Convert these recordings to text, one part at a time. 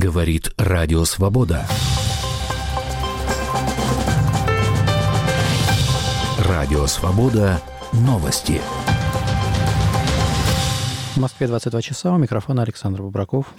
Говорит Радио Свобода. Радио Свобода. Новости. В Москве 22 часа. У микрофона Александр Бубраков.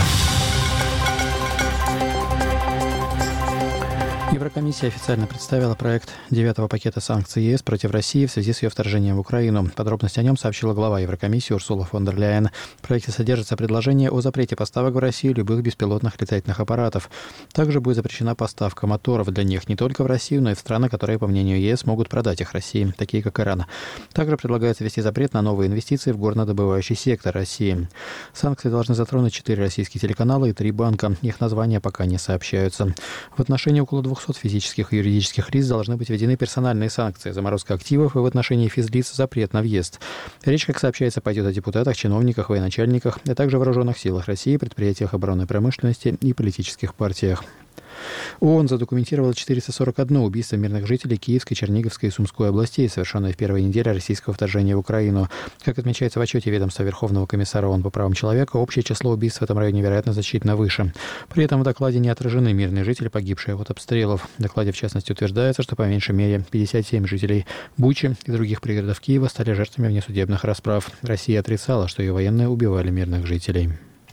Еврокомиссия официально представила проект 9-го пакета санкций ЕС против России в связи с ее вторжением в Украину. Подробности о нем сообщила глава Еврокомиссии Урсула фон дер Ляйен. В проекте содержится предложение о запрете поставок в Россию любых беспилотных летательных аппаратов. Также будет запрещена поставка моторов для них не только в Россию, но и в страны, которые, по мнению ЕС, могут продать их России, такие как Иран. Также предлагается ввести запрет на новые инвестиции в горнодобывающий сектор России. Санкции должны затронуть 4 российские телеканала и 3 банка. Их названия пока не сообщаются. В отношении около 200 физических и юридических лиц должны быть введены персональные санкции, заморозка активов и в отношении физлиц запрет на въезд. Речь, как сообщается, пойдет о депутатах, чиновниках, военачальниках, а также вооруженных силах России, предприятиях оборонной промышленности и политических партиях. ООН задокументировала 441 убийство мирных жителей Киевской, Черниговской и Сумской областей, совершенное в первой неделе российского вторжения в Украину. Как отмечается в отчете ведомства Верховного комиссара ООН по правам человека, общее число убийств в этом районе, вероятно, значительно выше. При этом в докладе не отражены мирные жители, погибшие от обстрелов. В докладе, в частности, утверждается, что по меньшей мере 57 жителей Бучи и других пригородов Киева стали жертвами внесудебных расправ. Россия отрицала, что ее военные убивали мирных жителей.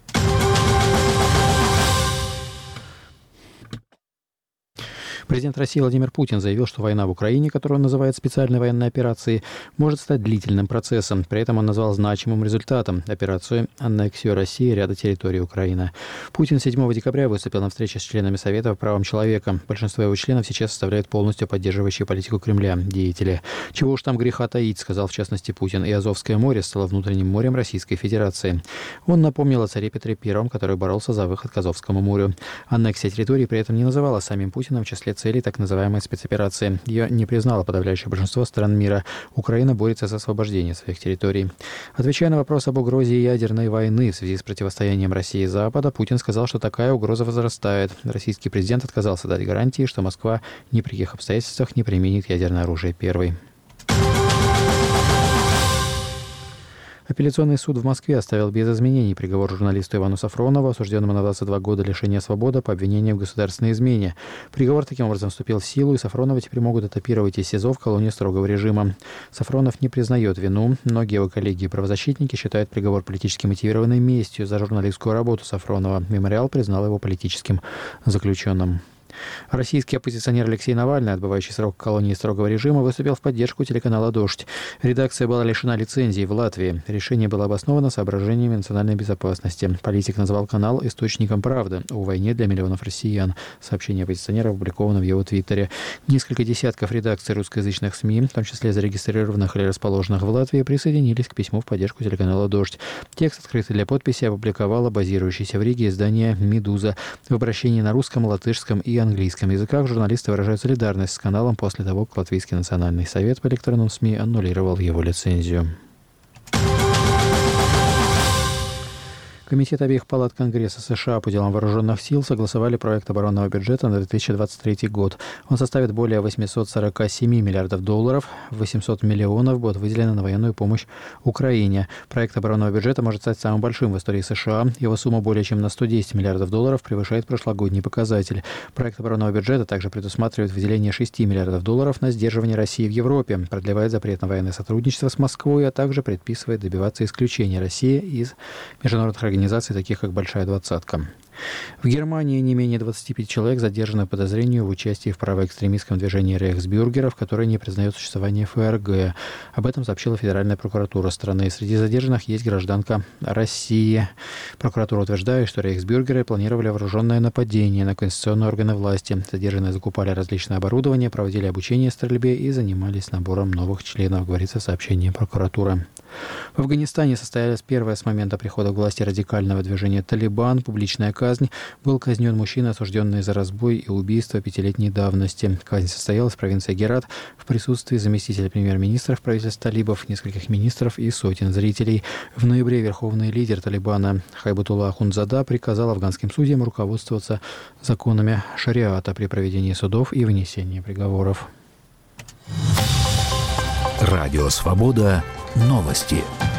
Президент России Владимир Путин заявил, что война в Украине, которую он называет специальной военной операцией, может стать длительным процессом. При этом он назвал значимым результатом операцию аннексию России ряда территорий Украины. Путин 7 декабря выступил на встрече с членами Совета по правам человека. Большинство его членов сейчас составляют полностью поддерживающие политику Кремля деятели. Чего уж там греха таить, сказал в частности Путин. И Азовское море стало внутренним морем Российской Федерации. Он напомнил о царе Петре I, который боролся за выход к Азовскому морю. Аннексия территории при этом не называлась самим Путиным в числе целей так называемой спецоперации. Ее не признало подавляющее большинство стран мира. Украина борется за освобождение своих территорий. Отвечая на вопрос об угрозе ядерной войны в связи с противостоянием России и Запада, Путин сказал, что такая угроза возрастает. Российский президент отказался дать гарантии, что Москва ни при каких обстоятельствах не применит ядерное оружие первой. Апелляционный суд в Москве оставил без изменений приговор журналисту Ивану Сафронову, осужденному на 22 года лишения свободы по обвинению в государственной измене. Приговор таким образом вступил в силу, и Сафронова теперь могут этапировать из СИЗО в колонию строгого режима. Сафронов не признает вину. Многие его коллеги и правозащитники считают приговор политически мотивированной местью за журналистскую работу Сафронова. Мемориал признал его политическим заключенным. Российский оппозиционер Алексей Навальный, отбывающий срок в колонии строгого режима, выступил в поддержку телеканала «Дождь». Редакция была лишена лицензии в Латвии. Решение было обосновано соображениями национальной безопасности. Политик назвал канал источником правды о войне для миллионов россиян. Сообщение оппозиционера опубликовано в его твиттере. Несколько десятков редакций русскоязычных СМИ, в том числе зарегистрированных или расположенных в Латвии, присоединились к письму в поддержку телеканала «Дождь». Текст, открытый для подписи, опубликовало базирующееся в Риге издание «Медуза». В обращении на русском, латышском и английском языках журналисты выражают солидарность с каналом после того, как Латвийский национальный совет по электронным СМИ аннулировал его лицензию. Комитет обеих палат Конгресса США по делам вооруженных сил согласовали проект оборонного бюджета на 2023 год. Он составит более 847 миллиардов долларов, 800 миллионов будет выделено на военную помощь Украине. Проект оборонного бюджета может стать самым большим в истории США. Его сумма более чем на 110 миллиардов долларов превышает прошлогодний показатель. Проект оборонного бюджета также предусматривает выделение 6 миллиардов долларов на сдерживание России в Европе, продлевает запрет на военное сотрудничество с Москвой, а также предписывает добиваться исключения России из международных организаций, таких как «Большая двадцатка». В Германии не менее 25 человек задержаны по подозрению в участии в правоэкстремистском движении рейхсбюргеров, которое не признает существование ФРГ. Об этом сообщила Федеральная прокуратура страны. Среди задержанных есть гражданка России. Прокуратура утверждает, что рейхсбюргеры планировали вооруженное нападение на конституционные органы власти. Задержанные закупали различное оборудование, проводили обучение стрельбе и занимались набором новых членов, говорится в сообщении прокуратуры. В Афганистане состоялась первая с момента прихода к власти радикального движения «Талибан» публичная казнь. Был казнен мужчина, осужденный за разбой и убийство 5-летней давности. Казнь состоялась в провинции Герат в присутствии заместителя премьер-министра в правительстве талибов, нескольких министров и сотен зрителей. В ноябре верховный лидер Талибана Хайбатулла Ахундзада приказал афганским судьям руководствоваться законами шариата при проведении судов и вынесении приговоров. Радио «Свобода». Новости.